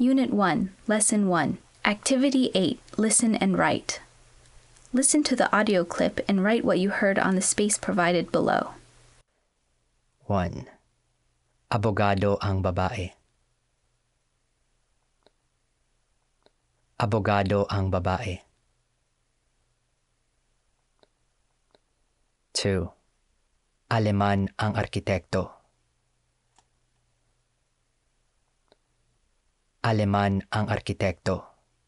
Unit 1, Lesson 1, Activity 8, Listen and Write. Listen to the audio clip and write what you heard on the space provided below. 1. Abogado ang babae. Abogado ang babae. 2. Aleman ang arkitekto. Aleman ang arkitekto.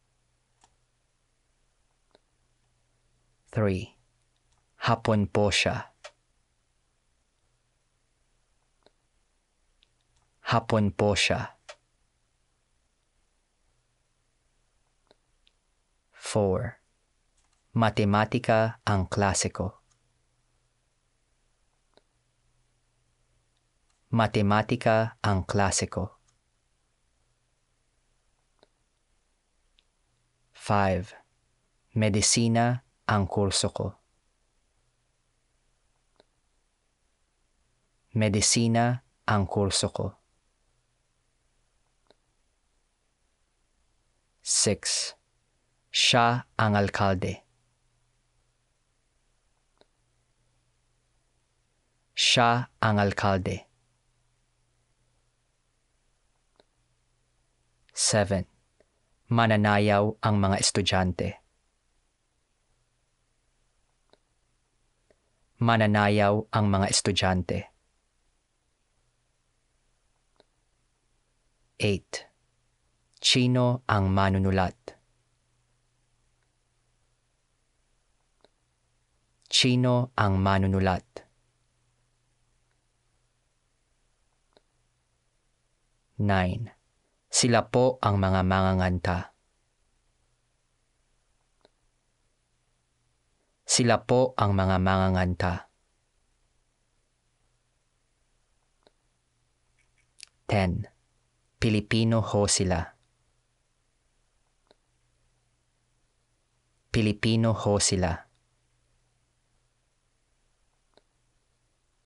3. Hapon po siya. Hapon po siya. 4. Matematika ang klasiko. Matematika ang klasiko. 5. Medisina ang kurso ko. Medisina ang kurso ko. 6. Siya ang alkalde. Siya ang alkalde. 7. Mananayaw ang mga estudyante. Mananayaw ang mga estudyante. 8. Sino ang manunulat? Sino ang manunulat? 9. Sila po ang mga manganganta. Sila po ang mga manganganta. 10. Pilipino ho sila. Pilipino ho sila.